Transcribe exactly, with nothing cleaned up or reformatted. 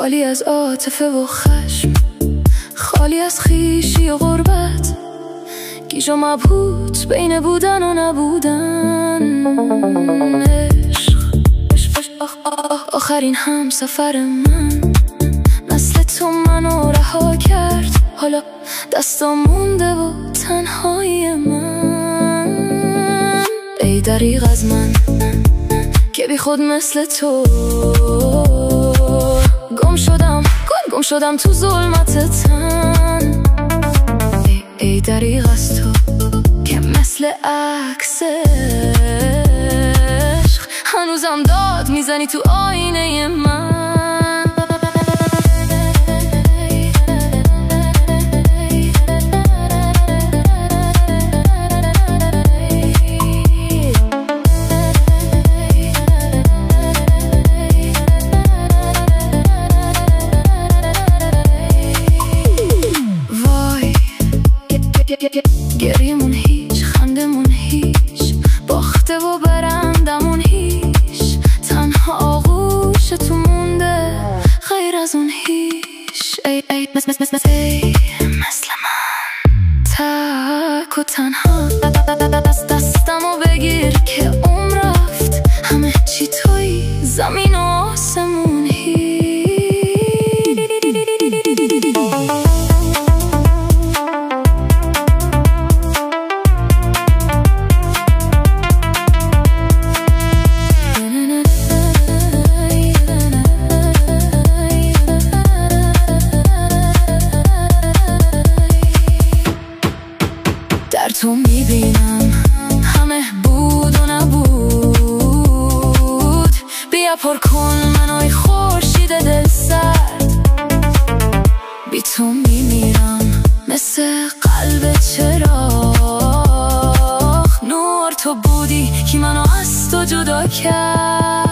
خالی از عاطفه و خشم، خالی از خویشی و غربت، گیج و مبهوت بین بودن و نبودن. عشق آخرین هم سفر من، مثل تو منو رها کرد، حالا دستا مونده و تنهایی من. ای دریغ از من که بی خود مثل تو گم شدم، گم گم شدم تو ظلمت تن. ای, ای دریغ از تو که مثل عکس عشق هنوزم داد میزنی تو آینه من. گریمون هیچ، خندمون هیچ، باخته و برندمون هیچ، تنها آغوش تو مونده غیر از اون هیچ. ای ای مثل مثل مثل ای مثل من تک و تنها، دست دستمو بگیر که عمر رفت، همه چی توی زمین و آسمون هیچ. در تو میبینم همه بود و نبود، بیا پر کن منوی خورشید دل سرد. بی تو میمیرم مثل قلب چراغ، نور تو بودی که منو از تو جدا کرد.